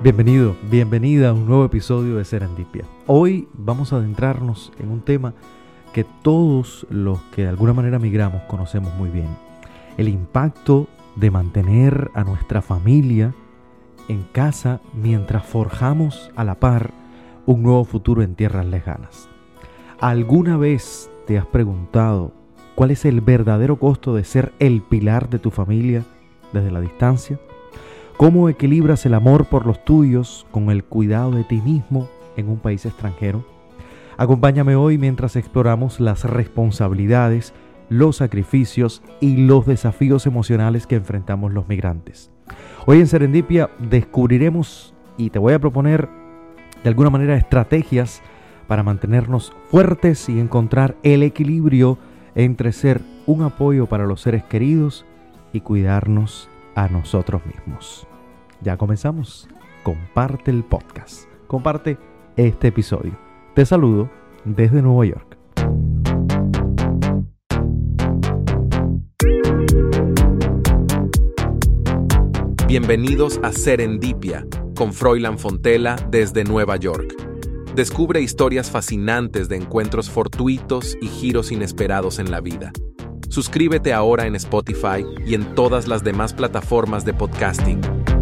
Bienvenido, bienvenida a un nuevo episodio de Serendipia. Hoy vamos a adentrarnos en un tema que todos los que de alguna manera migramos conocemos muy bien. El impacto de mantener a nuestra familia en casa mientras forjamos a la par un nuevo futuro en tierras lejanas. ¿Alguna vez te has preguntado cuál es el verdadero costo de ser el pilar de tu familia desde la distancia? ¿Cómo equilibras el amor por los tuyos con el cuidado de ti mismo en un país extranjero? Acompáñame hoy mientras exploramos las responsabilidades, los sacrificios y los desafíos emocionales que enfrentamos los migrantes. Hoy en Serendipia descubriremos y te voy a proponer de alguna manera estrategias para mantenernos fuertes y encontrar el equilibrio entre ser un apoyo para los seres queridos y cuidarnos a nosotros mismos. Ya comenzamos. Comparte el podcast. Comparte este episodio. Te saludo desde Nueva York. Bienvenidos a Serendipia con Froilán Fontela desde Nueva York. Descubre historias fascinantes de encuentros fortuitos y giros inesperados en la vida. Suscríbete ahora en Spotify y en todas las demás plataformas de podcasting.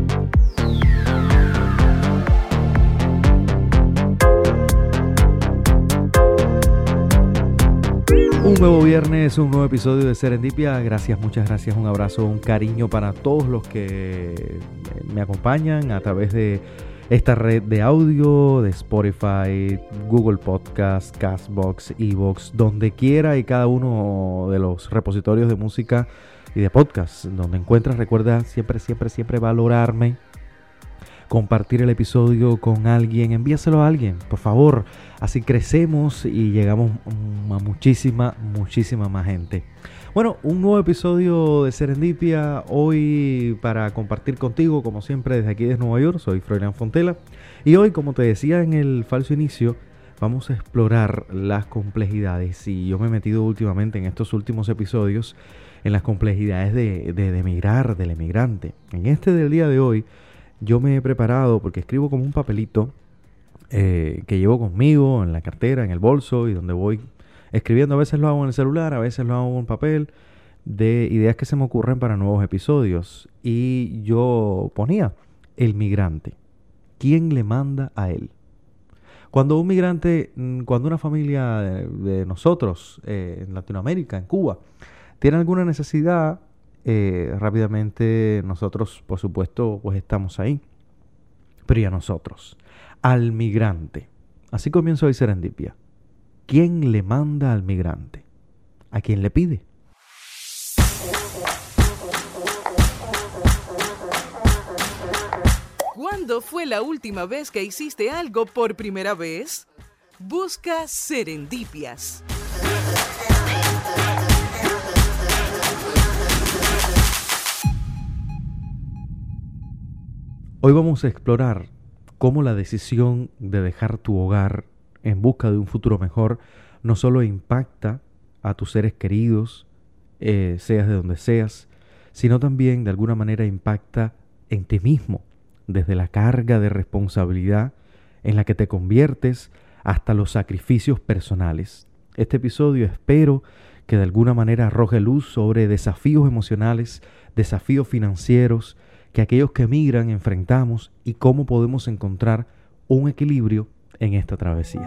Un nuevo viernes, un nuevo episodio de Serendipia. Gracias, muchas gracias, un abrazo, un cariño para todos los que me acompañan a través de esta red de audio, de Spotify, Google Podcast, Castbox, Evox, donde quiera y cada uno de los repositorios de música y de podcast donde encuentras. Recuerda siempre valorarme, compartir el episodio con alguien, envíaselo a alguien, por favor. Así crecemos y llegamos a muchísima más gente. Bueno, un nuevo episodio de Serendipia hoy para compartir contigo, como siempre, desde aquí desde Nueva York. Soy Froilán Fontela y hoy, como te decía en el falso inicio, vamos a explorar las complejidades. Y yo me he metido últimamente en estos últimos episodios en las complejidades de emigrar, del emigrante. En este del día de hoy, yo me he preparado porque escribo como un papelito que llevo conmigo en la cartera, en el bolso, y donde voy escribiendo. A veces lo hago en el celular, a veces lo hago en papel, de ideas que se me ocurren para nuevos episodios. Y yo ponía el migrante. ¿Quién le manda a él? Cuando un migrante, cuando una familia de nosotros en Latinoamérica, en Cuba, tiene alguna necesidad, rápidamente nosotros, por supuesto, pues estamos ahí. Pero ¿y a nosotros? Al migrante. Así comienzo hoy Serendipia. ¿Quién le manda al migrante? ¿A quién le pide? ¿Cuándo fue la última vez que hiciste algo por primera vez? Busca Serendipias. Hoy vamos a explorar cómo la decisión de dejar tu hogar en busca de un futuro mejor no solo impacta a tus seres queridos, seas de donde seas, sino también de alguna manera impacta en ti mismo, desde la carga de responsabilidad en la que te conviertes hasta los sacrificios personales. Este episodio espero que de alguna manera arroje luz sobre desafíos emocionales, desafíos financieros que aquellos que emigran enfrentamos y cómo podemos encontrar un equilibrio en esta travesía.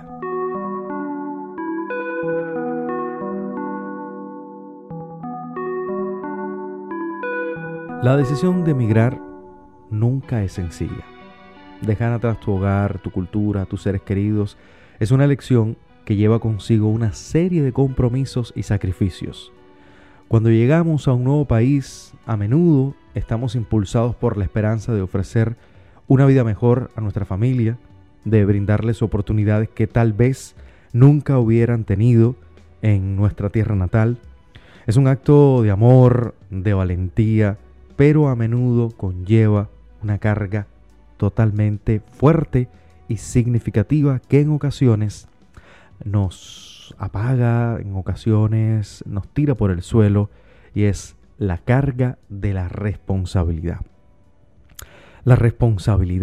La decisión de emigrar nunca es sencilla. Dejar atrás tu hogar, tu cultura, tus seres queridos es una elección que lleva consigo una serie de compromisos y sacrificios. Cuando llegamos a un nuevo país, a menudo estamos impulsados por la esperanza de ofrecer una vida mejor a nuestra familia, de brindarles oportunidades que tal vez nunca hubieran tenido en nuestra tierra natal. Es un acto de amor, de valentía, pero a menudo conlleva una carga totalmente fuerte y significativa que en ocasiones nos apaga, en ocasiones nos tira por el suelo, y es la carga de la responsabilidad. La responsabilidad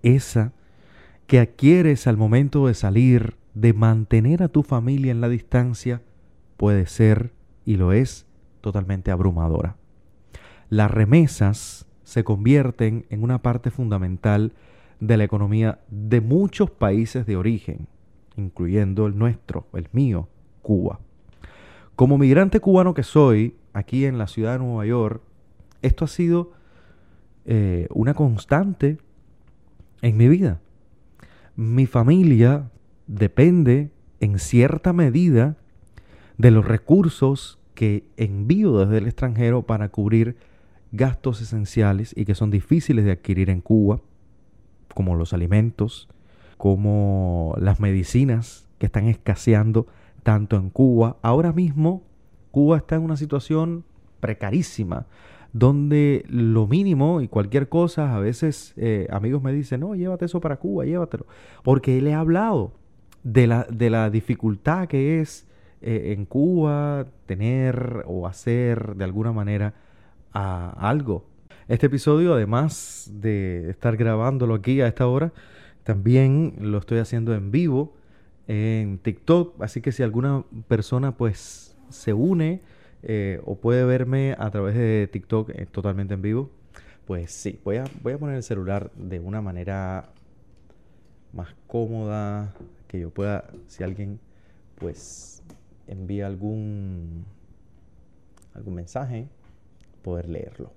esa que adquieres al momento de salir, de mantener a tu familia en la distancia, puede ser, y lo es, totalmente abrumadora. Las remesas se convierten en una parte fundamental de la economía de muchos países de origen, incluyendo el nuestro, el mío, Cuba. Como migrante cubano que soy, aquí en la ciudad de Nueva York, esto ha sido una constante en mi vida. Mi familia depende en cierta medida de los recursos que envío desde el extranjero para cubrir gastos esenciales y que son difíciles de adquirir en Cuba, como los alimentos, como las medicinas que están escaseando tanto en Cuba. Ahora mismo Cuba está en una situación precarísima, donde lo mínimo y cualquier cosa, a veces amigos me dicen, no, llévate eso para Cuba, llévatelo. Porque él he hablado de la dificultad que es en Cuba tener o hacer de alguna manera algo. Este episodio, además de estar grabándolo aquí a esta hora, también lo estoy haciendo en vivo en TikTok. Así que si alguna persona pues se une o puede verme a través de TikTok totalmente en vivo, pues sí, voy a poner el celular de una manera más cómoda, que yo pueda, si alguien pues envía algún mensaje, poder leerlo.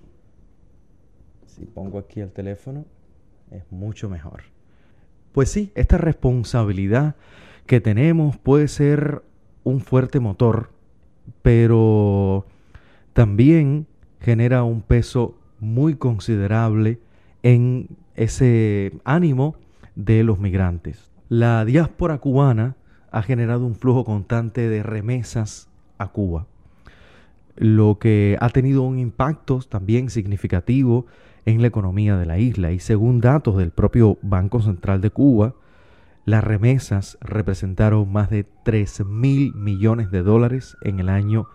Si pongo aquí el teléfono, es mucho mejor. Pues sí, esta responsabilidad que tenemos puede ser un fuerte motor, pero también genera un peso muy considerable en ese ánimo de los migrantes. La diáspora cubana ha generado un flujo constante de remesas a Cuba, lo que ha tenido un impacto también significativo en la economía de la isla. Y según datos del propio Banco Central de Cuba, las remesas representaron más de 3.000 millones de dólares en el año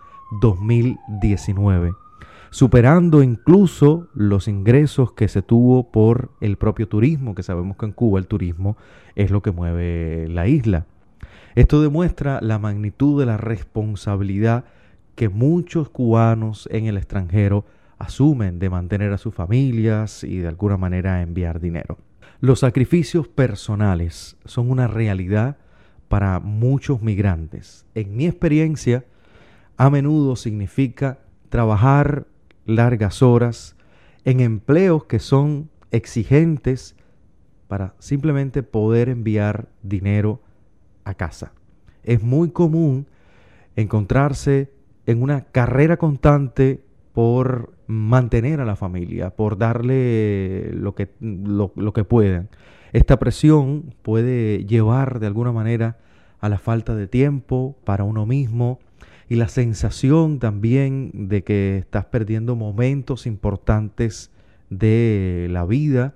2019, superando incluso los ingresos que se tuvo por el propio turismo, que sabemos que en Cuba el turismo es lo que mueve la isla. Esto demuestra la magnitud de la responsabilidad que muchos cubanos en el extranjero asumen de mantener a sus familias y de alguna manera enviar dinero. Los sacrificios personales son una realidad para muchos migrantes. En mi experiencia, a menudo significa trabajar largas horas en empleos que son exigentes para simplemente poder enviar dinero a casa. Es muy común encontrarse en una carrera constante por mantener a la familia, por darle lo que puedan. Esta presión puede llevar de alguna manera a la falta de tiempo para uno mismo y la sensación también de que estás perdiendo momentos importantes de la vida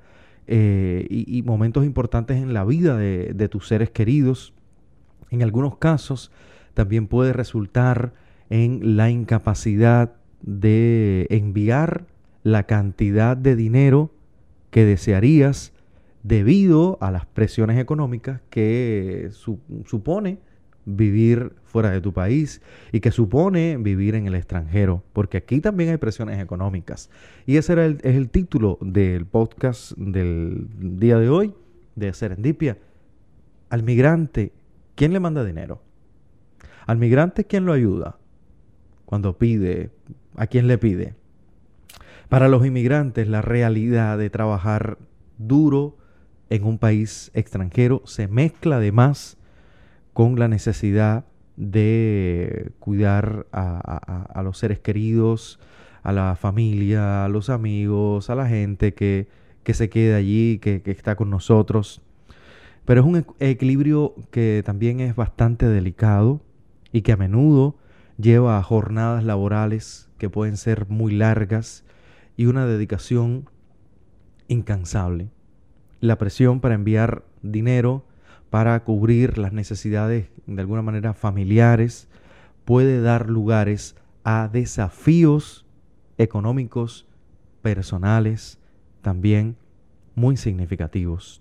y momentos importantes en la vida de tus seres queridos. En algunos casos también puede resultar en la incapacidad de enviar la cantidad de dinero que desearías debido a las presiones económicas que supone vivir fuera de tu país y que supone vivir en el extranjero, porque aquí también hay presiones económicas. Y ese es el título del podcast del día de hoy, de Serendipia. Al migrante, ¿quién le manda dinero? Al migrante, ¿quién lo ayuda? Cuando pide, ¿a quién le pide? Para los inmigrantes, la realidad de trabajar duro en un país extranjero se mezcla además con la necesidad de cuidar a los seres queridos, a la familia, a los amigos, a la gente que se queda allí, que está con nosotros. Pero es un equilibrio que también es bastante delicado y que a menudo lleva a jornadas laborales que pueden ser muy largas y una dedicación incansable. La presión para enviar dinero, para cubrir las necesidades de alguna manera familiares, puede dar lugares a desafíos económicos, personales, también muy significativos.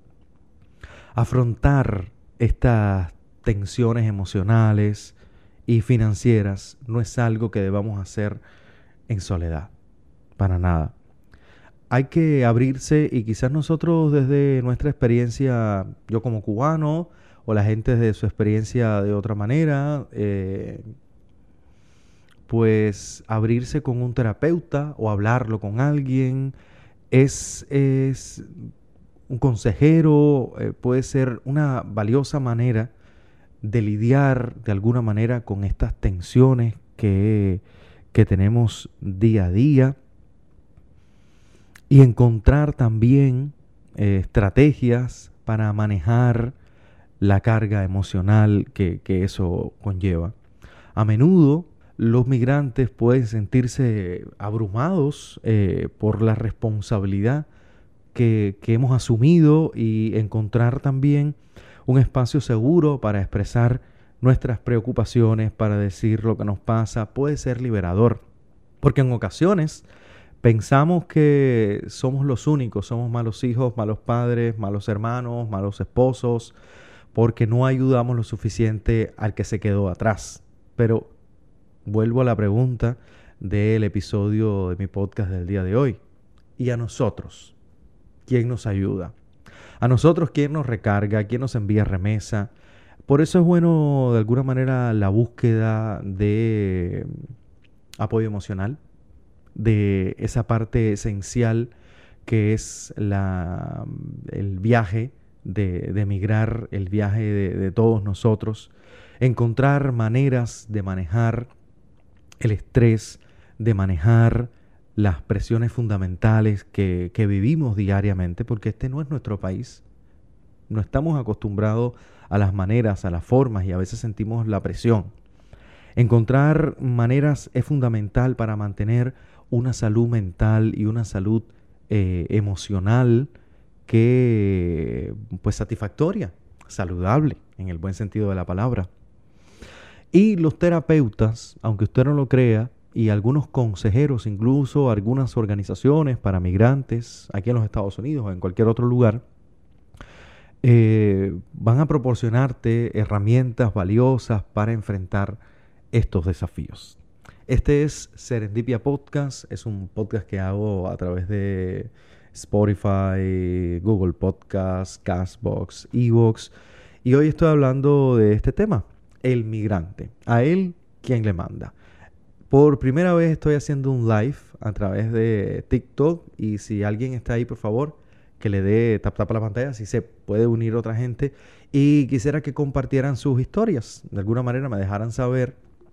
Afrontar estas tensiones emocionales y financieras no es algo que debamos hacer en soledad, para nada. Hay que abrirse y quizás nosotros desde nuestra experiencia, yo como cubano o la gente desde su experiencia de otra manera, pues abrirse con un terapeuta o hablarlo con alguien es un consejero, puede ser una valiosa manera de lidiar de alguna manera con estas tensiones que tenemos día a día y encontrar también estrategias para manejar la carga emocional que eso conlleva. A menudo los migrantes pueden sentirse abrumados por la responsabilidad que hemos asumido y encontrar también un espacio seguro para expresar nuestras preocupaciones, para decir lo que nos pasa, puede ser liberador. Porque en ocasiones pensamos que somos los únicos, somos malos hijos, malos padres, malos hermanos, malos esposos, porque no ayudamos lo suficiente al que se quedó atrás. Pero vuelvo a la pregunta del episodio de mi podcast del día de hoy. ¿Y a nosotros? ¿Quién nos ayuda? A nosotros, ¿quién nos recarga? ¿Quién nos envía remesa? Por eso es bueno, de alguna manera, la búsqueda de apoyo emocional, de esa parte esencial que es el viaje de emigrar, el viaje de todos nosotros. Encontrar maneras de manejar el estrés, de manejar las presiones fundamentales que vivimos diariamente, porque este no es nuestro país. No estamos acostumbrados a las maneras, a las formas, y a veces sentimos la presión. Encontrar maneras es fundamental para mantener una salud mental y una salud emocional que, pues, satisfactoria, saludable, en el buen sentido de la palabra. Y los terapeutas, aunque usted no lo crea, y algunos consejeros, incluso algunas organizaciones para migrantes aquí en los Estados Unidos o en cualquier otro lugar, van a proporcionarte herramientas valiosas para enfrentar estos desafíos. Este es Serendipia Podcast, es un podcast que hago a través de Spotify, Google Podcasts, Castbox, Evox, y hoy estoy hablando de este tema, el migrante. A él, ¿quién le manda? Por primera vez estoy haciendo un live a través de TikTok, y si alguien está ahí, por favor, que le dé tap a la pantalla, así se puede unir otra gente, y quisiera que compartieran sus historias, de alguna manera me dejaran saber,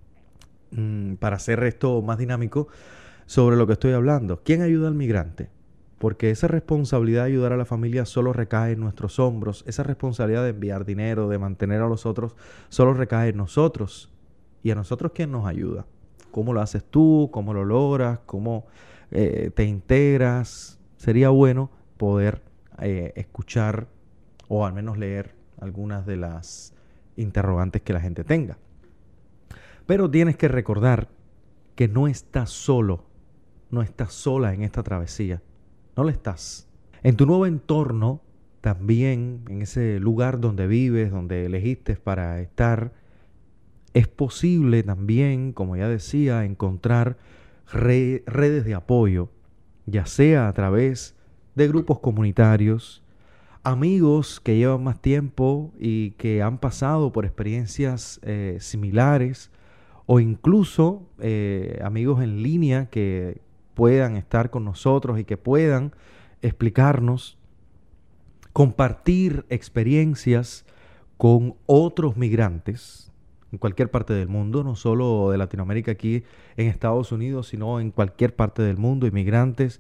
para hacer esto más dinámico, sobre lo que estoy hablando. ¿Quién ayuda al migrante? Porque esa responsabilidad de ayudar a la familia solo recae en nuestros hombros. Esa responsabilidad de enviar dinero, de mantener a los otros, solo recae en nosotros. ¿Y a nosotros quién nos ayuda? ¿Cómo lo haces tú? ¿Cómo lo logras? ¿Cómo te integras? Sería bueno poder escuchar o al menos leer algunas de las interrogantes que la gente tenga. Pero tienes que recordar que no estás solo, no estás sola en esta travesía. No lo estás. En tu nuevo entorno, también en ese lugar donde vives, donde elegiste para estar, es posible también, como ya decía, encontrar redes de apoyo, ya sea a través de grupos comunitarios, amigos que llevan más tiempo y que han pasado por experiencias similares, o incluso amigos en línea que puedan estar con nosotros y que puedan explicarnos, compartir experiencias con otros migrantes en cualquier parte del mundo, no solo de Latinoamérica aquí en Estados Unidos, sino en cualquier parte del mundo. Inmigrantes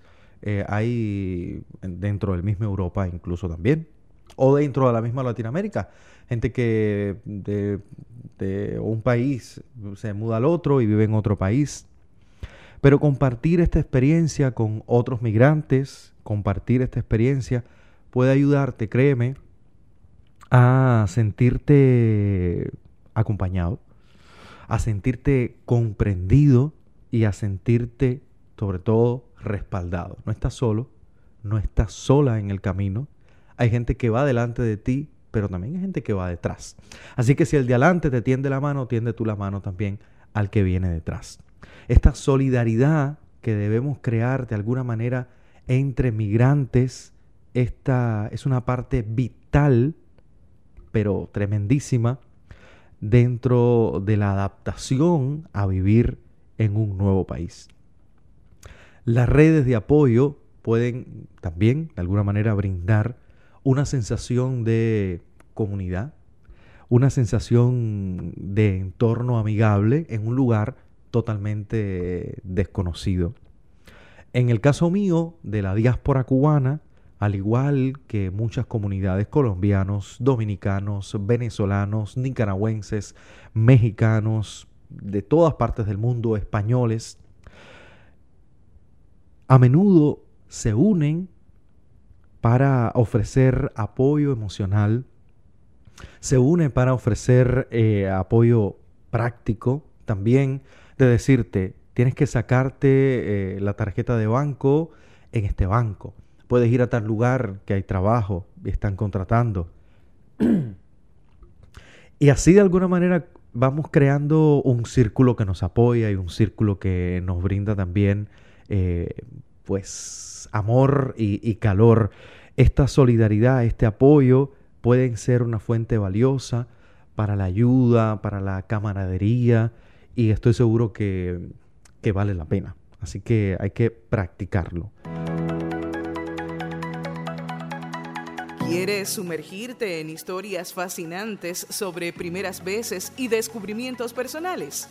hay dentro del mismo Europa incluso también, o dentro de la misma Latinoamérica. Gente que de un país se muda al otro y vive en otro país. Pero compartir esta experiencia con otros migrantes, compartir esta experiencia puede ayudarte, créeme, a sentirte acompañado, a sentirte comprendido y a sentirte, sobre todo, respaldado. No estás solo, no estás sola en el camino. Hay gente que va delante de ti, pero también hay gente que va detrás. Así que si el de adelante te tiende la mano, tiende tú la mano también al que viene detrás. Esta solidaridad que debemos crear de alguna manera entre migrantes, esta es una parte vital, pero tremendísima, dentro de la adaptación a vivir en un nuevo país. Las redes de apoyo pueden también, de alguna manera, brindar una sensación de comunidad, una sensación de entorno amigable en un lugar totalmente desconocido. En el caso mío, de la diáspora cubana, al igual que muchas comunidades colombianos, dominicanos, venezolanos, nicaragüenses, mexicanos, de todas partes del mundo, españoles, a menudo se unen para ofrecer apoyo emocional, se unen para ofrecer apoyo práctico, también de decirte, tienes que sacarte la tarjeta de banco en este banco. Puedes ir a tal lugar que hay trabajo y están contratando. Y así de alguna manera vamos creando un círculo que nos apoya y un círculo que nos brinda también pues amor y calor. Esta solidaridad, este apoyo pueden ser una fuente valiosa para la ayuda, para la camaradería, y estoy seguro que vale la pena. Así que hay que practicarlo. ¿Quieres sumergirte en historias fascinantes sobre primeras veces y descubrimientos personales?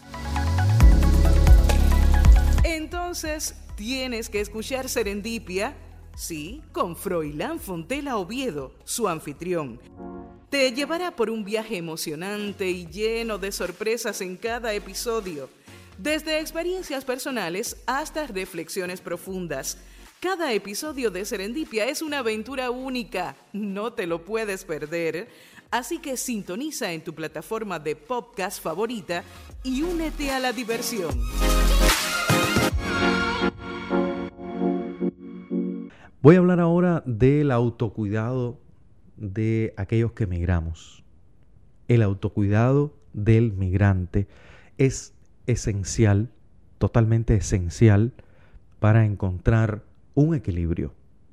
Entonces, tienes que escuchar Serendipia, sí, con Froilán Fontela Oviedo, su anfitrión. Te llevará por un viaje emocionante y lleno de sorpresas en cada episodio, desde experiencias personales hasta reflexiones profundas. Cada episodio de Serendipia es una aventura única, no te lo puedes perder. Así que sintoniza en tu plataforma de podcast favorita y únete a la diversión. Voy a hablar ahora del autocuidado de aquellos que migramos. El autocuidado del migrante es esencial, totalmente esencial, para encontrar un equilibrio.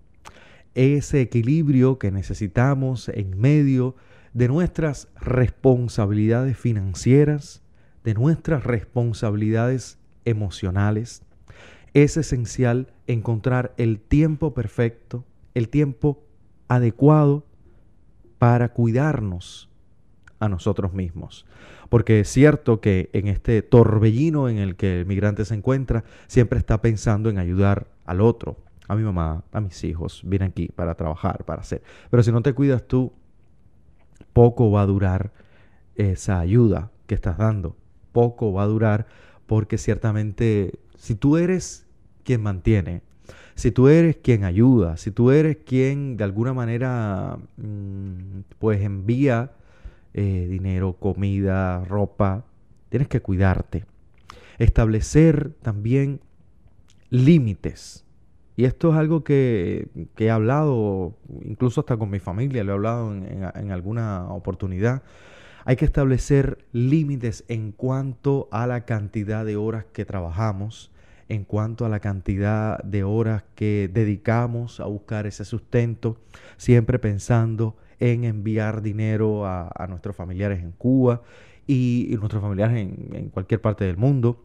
Ese equilibrio que necesitamos en medio de nuestras responsabilidades financieras, de nuestras responsabilidades emocionales. Es esencial encontrar el tiempo perfecto, el tiempo adecuado para cuidarnos a nosotros mismos. Porque es cierto que en este torbellino en el que el migrante se encuentra, siempre está pensando en ayudar al otro, a mi mamá, a mis hijos, vienen aquí para trabajar, para hacer. Pero si no te cuidas tú, poco va a durar esa ayuda que estás dando. Poco va a durar porque ciertamente si tú eres quien mantiene, si tú eres quien ayuda, si tú eres quien de alguna manera pues envía dinero, comida, ropa, tienes que cuidarte. Establecer también límites. Y esto es algo que he hablado, incluso hasta con mi familia, lo he hablado en alguna oportunidad. Hay que establecer límites en cuanto a la cantidad de horas que trabajamos, en cuanto a la cantidad de horas que dedicamos a buscar ese sustento, siempre pensando en enviar dinero a nuestros familiares en Cuba y nuestros familiares en cualquier parte del mundo.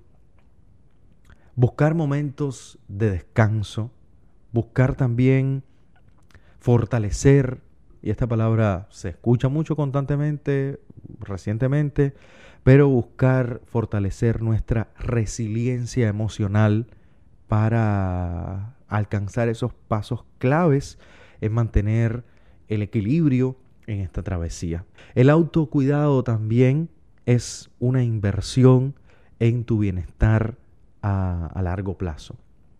Buscar momentos de descanso, buscar también fortalecer, y esta palabra se escucha mucho constantemente, recientemente, pero buscar fortalecer nuestra resiliencia emocional para alcanzar esos pasos claves en mantener el equilibrio en esta travesía. El autocuidado también es una inversión en tu bienestar a largo plazo.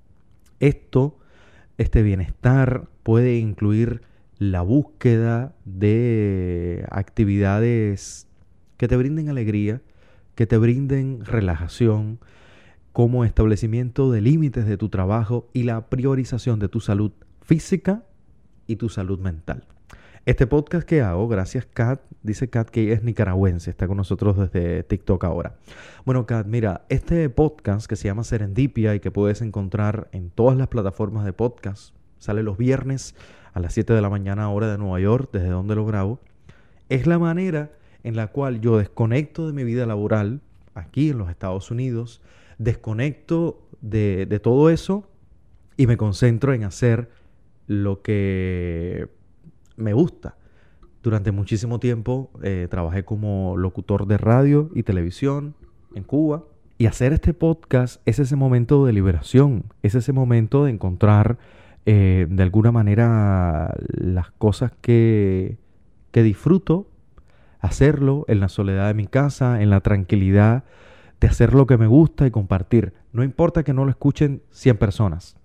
Este bienestar puede incluir la búsqueda de actividades que te brinden alegría, que te brinden relajación, como establecimiento de límites de tu trabajo y la priorización de tu salud física y tu salud mental. Este podcast que hago, gracias Kat, dice Kat que ella es nicaragüense, está con nosotros desde TikTok ahora. Bueno Kat, mira, este podcast que se llama Serendipia y que puedes encontrar en todas las plataformas de podcast, sale los viernes a las 7 de la mañana hora de Nueva York, desde donde lo grabo, es la manera en la cual yo desconecto de mi vida laboral aquí en los Estados Unidos, desconecto de todo eso y me concentro en hacer lo que me gusta. Durante muchísimo tiempo trabajé como locutor de radio y televisión en Cuba. Y hacer este podcast es ese momento de liberación. Es ese momento de encontrar de alguna manera las cosas que disfruto. Hacerlo en la soledad de mi casa, en la tranquilidad de hacer lo que me gusta y compartir. No importa que no lo escuchen 100 personas.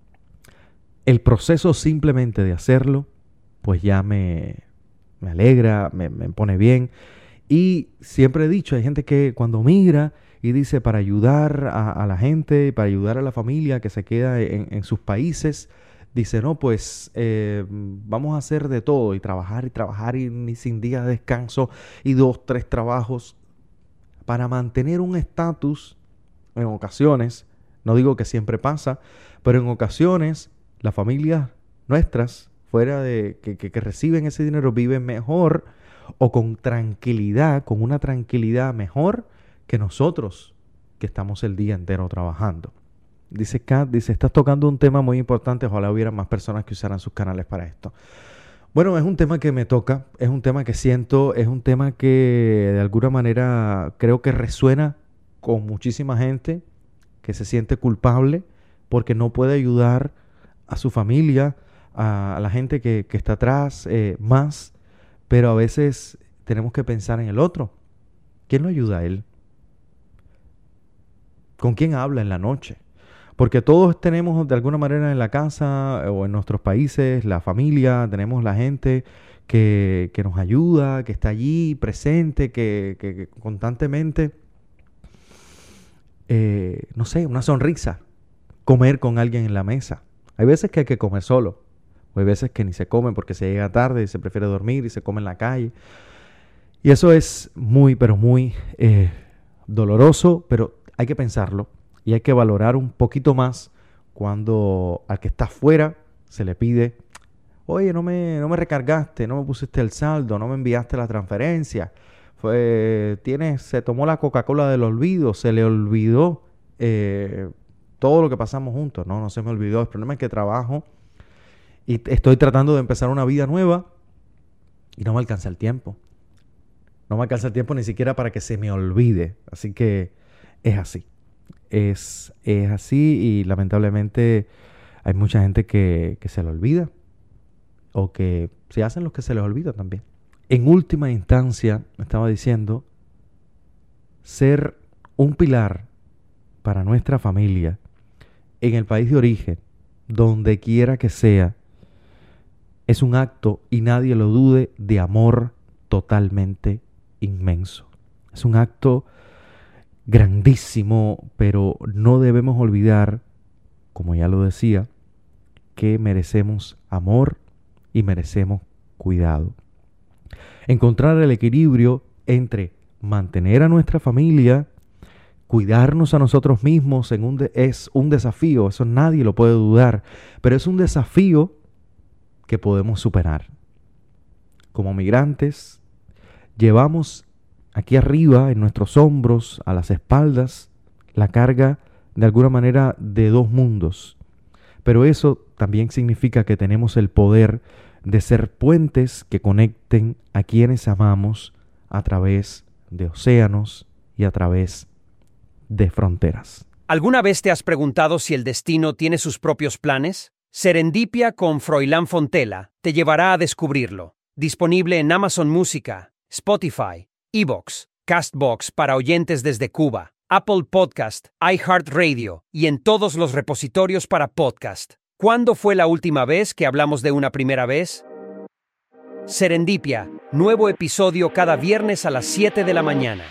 El proceso simplemente de hacerlo pues ya me alegra, me pone bien. Y siempre he dicho, hay gente que cuando migra y dice para ayudar a la gente, para ayudar a la familia que se queda en sus países, dice, no, pues vamos a hacer de todo y trabajar y sin días de descanso y 2, 3 trabajos para mantener un estatus en ocasiones. No digo que siempre pasa, pero en ocasiones las familias nuestras fuera de que reciben ese dinero, viven mejor o con tranquilidad, con una tranquilidad mejor que nosotros que estamos el día entero trabajando. Dice Kat, dice, estás tocando un tema muy importante, ojalá hubiera más personas que usaran sus canales para esto. Bueno, es un tema que me toca, es un tema que siento, es un tema que de alguna manera creo que resuena con muchísima gente que se siente culpable porque no puede ayudar a su familia, a la gente que está atrás más, pero a veces tenemos que pensar en el otro. ¿Quién lo ayuda a él? ¿Con quién habla en la noche? Porque todos tenemos de alguna manera en la casa o en nuestros países, la familia, tenemos la gente que nos ayuda, que está allí presente, que constantemente, no sé, una sonrisa, comer con alguien en la mesa. Hay veces que hay que comer solo. O hay veces que ni se come porque se llega tarde y se prefiere dormir y se come en la calle. Y eso es muy, pero muy doloroso, pero hay que pensarlo y hay que valorar un poquito más cuando al que está afuera se le pide, oye, no me recargaste, no me pusiste el saldo, no me enviaste la transferencia, se tomó la Coca-Cola del olvido, se le olvidó todo lo que pasamos juntos. No se me olvidó, el problema es que trabajo y estoy tratando de empezar una vida nueva y no me alcanza el tiempo. No me alcanza el tiempo ni siquiera para que se me olvide. Así que es así. Es así y lamentablemente hay mucha gente que se le olvida o que se hacen los que se les olvida también. En última instancia, me estaba diciendo, ser un pilar para nuestra familia en el país de origen, donde quiera que sea, es un acto, y nadie lo dude, de amor totalmente inmenso. Es un acto grandísimo, pero no debemos olvidar, como ya lo decía, que merecemos amor y merecemos cuidado. Encontrar el equilibrio entre mantener a nuestra familia, cuidarnos a nosotros mismos es un desafío, eso nadie lo puede dudar, pero es un desafío que podemos superar. Como migrantes, llevamos aquí arriba, en nuestros hombros, a las espaldas, la carga de alguna manera de 2 mundos. Pero eso también significa que tenemos el poder de ser puentes que conecten a quienes amamos a través de océanos y a través de fronteras. ¿Alguna vez te has preguntado si el destino tiene sus propios planes? Serendipia con Froilán Fontela te llevará a descubrirlo. Disponible en Amazon Música, Spotify, iVoox, Castbox para oyentes desde Cuba, Apple Podcast, iHeartRadio y en todos los repositorios para podcast. ¿Cuándo fue la última vez que hablamos de una primera vez? Serendipia, nuevo episodio cada viernes a las 7 de la mañana.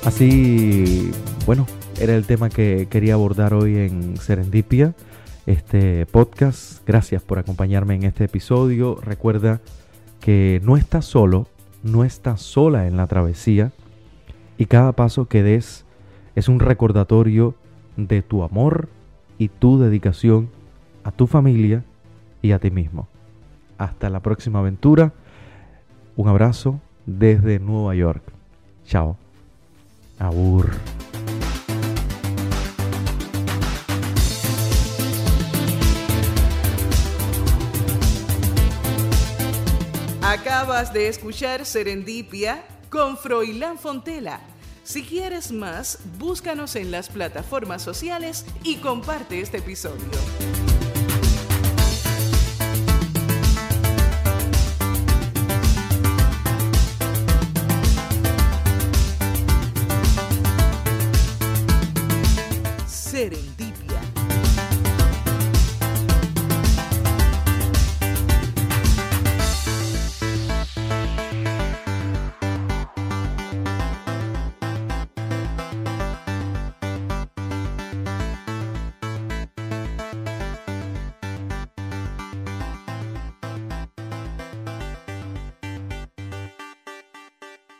Así, bueno, era el tema que quería abordar hoy en Serendipia, este podcast. Gracias por acompañarme en este episodio. Recuerda que no estás solo, no estás sola en la travesía, y cada paso que des es un recordatorio de tu amor y tu dedicación a tu familia y a ti mismo. Hasta la próxima aventura. Un abrazo desde Nueva York. Chao. Abur. Acabas de escuchar Serendipia con Froilán Fontela. Si quieres más, búscanos en las plataformas sociales y comparte este episodio.